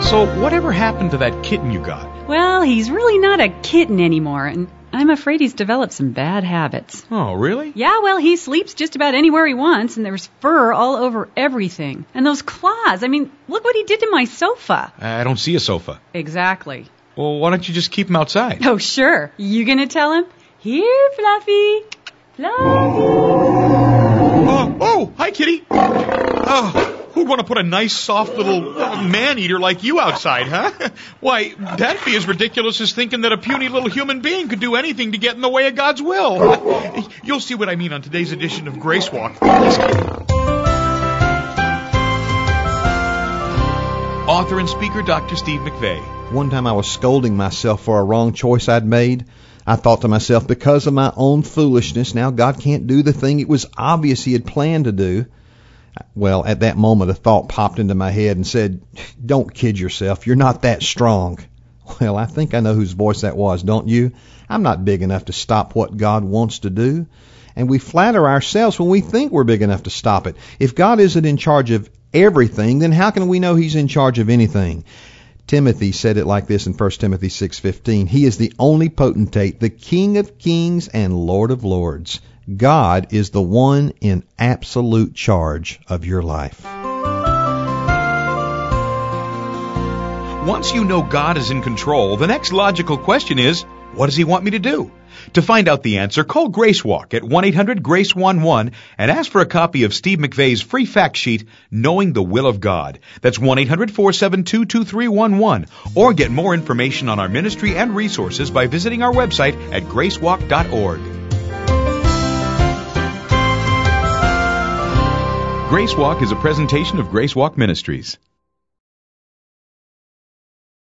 So whatever happened to that kitten you got? Well, he's really not a kitten anymore, and I'm afraid he's developed some bad habits. Oh, really? Yeah, well, he sleeps just about anywhere he wants, and there's fur all over everything. And those claws, I mean, look what he did to my sofa. I don't see a sofa. Exactly. Well, why don't you just keep him outside? Oh, sure. You gonna tell him? Here, Fluffy. Fluffy. Oh, hi, kitty. Oh. Who'd want to put a nice, soft little man-eater like you outside, huh? Why, that'd be as ridiculous as thinking that a puny little human being could do anything to get in the way of God's will. You'll see what I mean on today's edition of Grace Walk. Author and speaker Dr. Steve McVey. One time I was scolding myself for a wrong choice I'd made. I thought to myself, because of my own foolishness, now God can't do the thing it was obvious he had planned to do. Well, at that moment, a thought popped into my head and said, don't kid yourself. You're not that strong. Well, I think I know whose voice that was, don't you? I'm not big enough to stop what God wants to do. And we flatter ourselves when we think we're big enough to stop it. If God isn't in charge of everything, then how can we know he's in charge of anything? Timothy said it like this in 1 Timothy 6:15. He is the only potentate, the King of kings and Lord of lords. God is the one in absolute charge of your life. Once you know God is in control, the next logical question is, what does he want me to do? To find out the answer, call Grace Walk at 1-800-GRACE-11 and ask for a copy of Steve McVey's free fact sheet, Knowing the Will of God. That's 1-800-472-2311. Or get more information on our ministry and resources by visiting our website at gracewalk.org. Grace Walk is a presentation of Grace Walk Ministries.